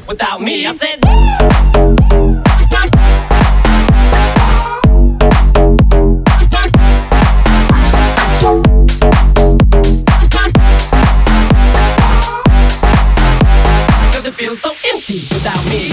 without me. I said. It feels so empty without me.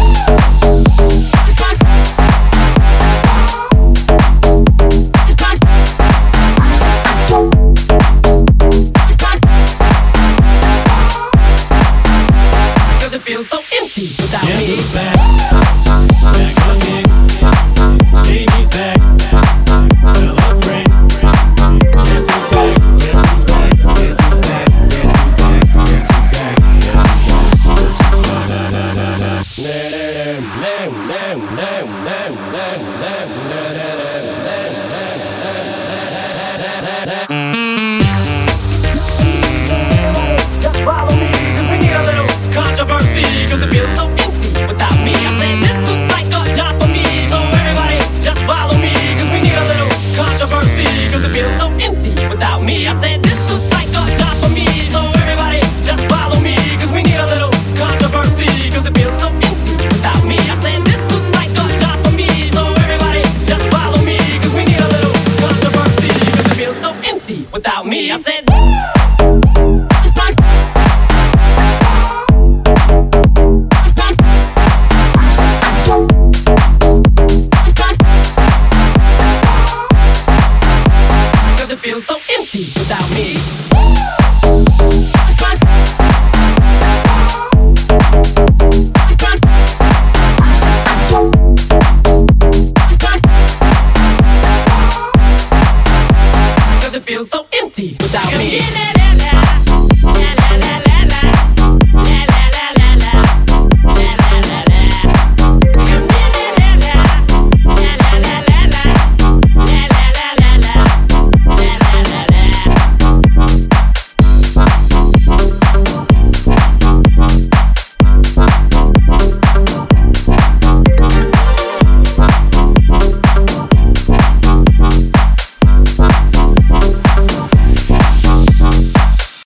Cause it feels so empty without me. Guess who's back? Back again. Shady's back. Tell a friend. Guess who's back? Guess who's back? Guess who's back? Guess who's back? Guess who's back? Guess who's back? Just follow me, cause we need a little controversy, cause it feels so empty without me. I said this looks like a job for me, so everybody just follow me, cause we need a little controversy, cause it feels so empty without me. I said this looks like a job for me, so everybody just follow me, cause we need a little controversy, cause it feels so empty without me. I said this looks like a job for me, so everybody just follow me, cause we need a little controversy, cause it feels so empty without me. I said. It feels so empty without me. Cause it feels so empty without me.